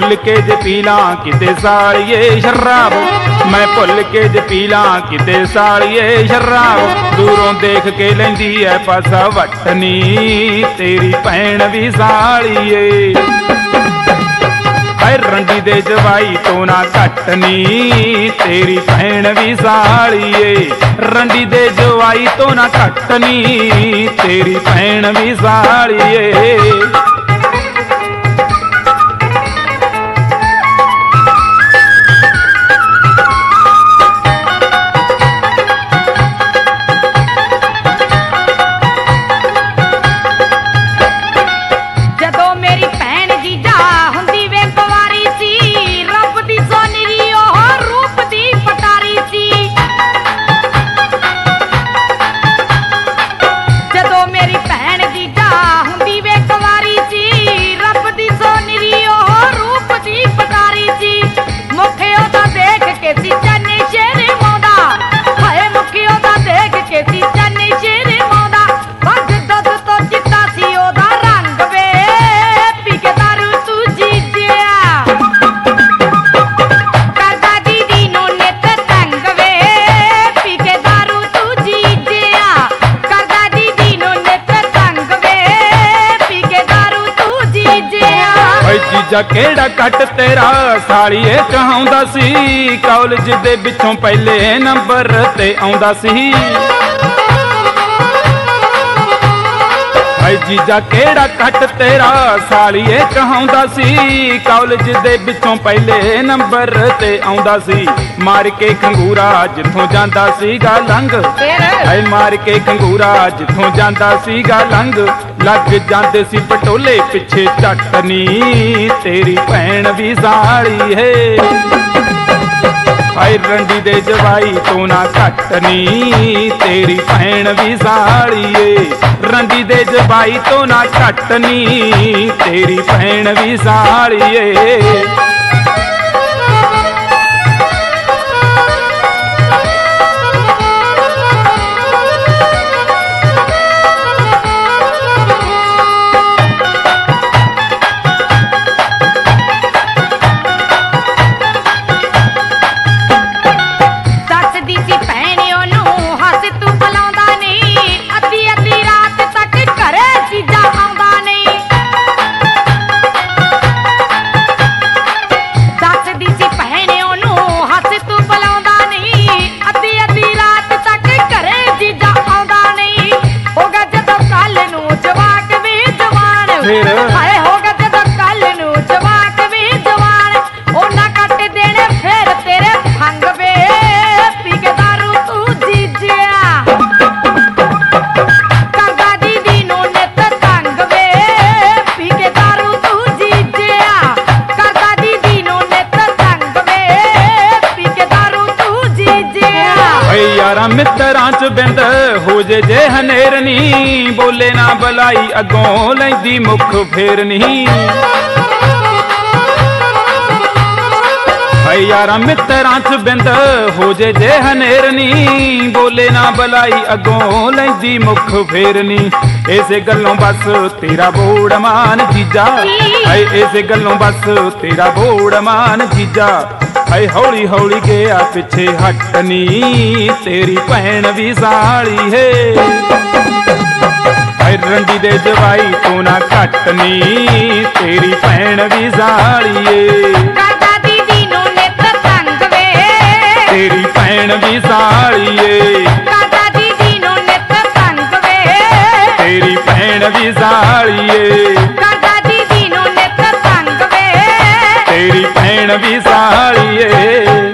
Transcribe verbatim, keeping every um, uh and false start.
ਭੁੱਲ ਕੇ ਜੇ ਪੀ ਲਾਂ ਕਿਤੇ ਸਾਲੀਏ ਸ਼ਰਾਬ, ਮੈਂ ਭੁੱਲ ਕੇ ਜੇ ਪੀ ਲਾਂ ਕਿਤੇ ਸਾਲੀਏ ਸ਼ਰਾਬ। ਦੂਰੋਂ ਦੇਖ ਕੇ ਲੈਂਦੀ ਐ ਪਾਸਾ ਵੱਟਨੀ ਤੇਰੀ ਭੈਣ ਵੀ ਸਾਲੀਏ। ਹਾਏ ਰੰਡੀ ਦੇ ਜਵਾਈ ਤੋਂ ਨਾ ਘਟਨੀ ਤੇਰੀ ਭੈਣ ਵੀ ਸਾਲੀਏ। ਰੰਡੀ ਦੇ ਜਵਾਈ ਤੋਂ ਨਾ ਘਟਨੀ ਤੇਰੀ ਭੈਣ ਵੀ ਸਾਲੀਏ। ਜੀਜਾ ਕਿਹੜਾ ਕੱਟ ਤੇਰਾ ਸਾਲੀਏ ਕਹਾਉਂਦਾ ਸੀ, ਕਾਲਜ ਦੇ ਵਿੱਚੋਂ ਪਹਿਲੇ ਨੰਬਰ ਤੇ ਆਉਂਦਾ ਸੀ। ਹਾਏ ਜੀਜਾ ਕਿਹੜਾ ਕੱਟ ਤੇਰਾ ਸਾਲੀਏ ਕਹਾਉਂਦਾ ਸੀ, ਕਾਲਜ ਦੇ ਵਿੱਚੋਂ ਪਹਿਲੇ ਨੰਬਰ ਤੇ ਆਉਂਦਾ ਸੀ। ਮਾਰ ਕੇ ਖੰਗੂਰਾ ਜਿੱਥੋਂ ਜਾਂਦਾ ਸੀਗਾ ਲੰਘ, ਹਾਏ ਮਾਰ ਕੇ ਖੰਗੂਰਾ ਜਿੱਥੋਂ ਜਾਂਦਾ ਸੀਗਾ ਲੰਘ। ਲੱਗ ਜਾਂਦੇ ਸੀ ਪਟੋਲੇ ਪਿੱਛੇ ਝੱਟਨੀ ਤੇਰੀ ਭੈਣ ਵੀ ਸਾਲੀ ਹੈ। ਹਾਏ ਰੰਡੀ ਦੇ ਜਵਾਈ ਤੋਂ ਨਾ ਘਟਨੀ ਤੇਰੀ ਭੈਣ ਵੀ ਸਾਲੀ ਏ। ਰੰਡੀ ਦੇ ਜਵਾਈ ਤੋਂ ਨਾ ਘਟਨੀ ਤੇਰੀ ਭੈਣ ਵੀ ਸਾਲੀ ਏ। ਹਾਏ ਹੋਗਾ ਜਦੋਂ ਕੱਲ ਨੂੰ ਜਵਾਕ ਵੀ ਜਵਾਨ, ਉਹਨਾਂ ਕੱਟ ਦੇਣੇ ਫਿਰ ਤੇਰੇ ਭੰਗ ਵੇ ਪੀ ਕੇ ਦਾਰੂ ਤੂੰ ਜੀਜਿਆ। ਕਰਦਾ ਦੀਦੀ ਨੂੰ ਨਿੱਤ ਤੰਗ ਵੇ ਪੀ ਕੇ ਦਾਰੂ ਤੂੰ ਜੀਜਿਆ। ਕਰਦਾ ਦੀਦੀ ਨੂੰ ਨਿੱਤ ਤੰਗ ਵੇ ਪੀ ਕੇ ਦਾਰੂ ਤੂੰ ਜੀਜਿਆ। ਓਏ ਯਾਰਾਂ ਮਿੱਤਰਾਂ ਚ ਬਿੰਦ ਹੋ ਜੇ ਜੇ ਹਨੇਰਨੀ, ਬੋਲੇ ਨਾ ਬਲਾਈ ਅੱਗੋਂ ਲੈਂਦੀ ਮੁੱਖ ਫੇਰਨੀ। ਹਾਏ ਯਾਰਾਂ ਮਿੱਤਰਾਂ ਚ ਬਿੰਦ ਹੋ ਜੇ ਜੇ ਹਨੇਰਨੀ, ਬੋਲੇ ਨਾ ਬਲਾਈ ਅੱਗੋਂ ਲੈਂਦੀ ਮੁੱਖ ਫੇਰਨੀ। ਇਸੇ ਗੱਲੋਂ ਬਸ ਤੇਰਾ ਬੋੜ ਮਾਨ ਜੀਜਾ, ਹਾਏ ਇਸੇ ਗੱਲੋਂ ਬਸ ਤੇਰਾ ਬੋੜ ਮਾਨ ਜੀਜਾ। ਹਾਏ ਹੌਲੀ ਹੌਲੀ ਗਿਆ ਪਿੱਛੇ ਹਟਨੀ ਤੇਰੀ ਭੈਣ ਵੀ ਸਾਲੀ ਹੈ। ਹਾਏ ਰੰਡੀ ਦੇ ਜਵਾਈ ਤੋਂ ਨਾ ਘਟਨੀ ਤੇਰੀ ਭੈਣ ਵੀ ਸਾਲੀ ਏ। ਕਰਦਾ ਦੀਦੀ ਨੂੰ ਨਿੱਤ ਤੰਗ ਵੇ ਤੇਰੀ ਭੈਣ ਵੀ ਸਾਲੀ ਏ। ਕਰਦਾ ਦੀਦੀ ਨੂੰ ਨਿੱਤ ਤੰਗ ਵੇ ਤੇਰੀ ਭੈਣ ਵੀ ਸਾਲੀ ਏ। ਕਰਦਾ ਦੀਦੀ ਨੂੰ ਨਿੱਤ ਤੰਗ ਵੇ ਤੇਰੀ ਭੈਣ ਵੀ ਸਾਲੀ ਏ।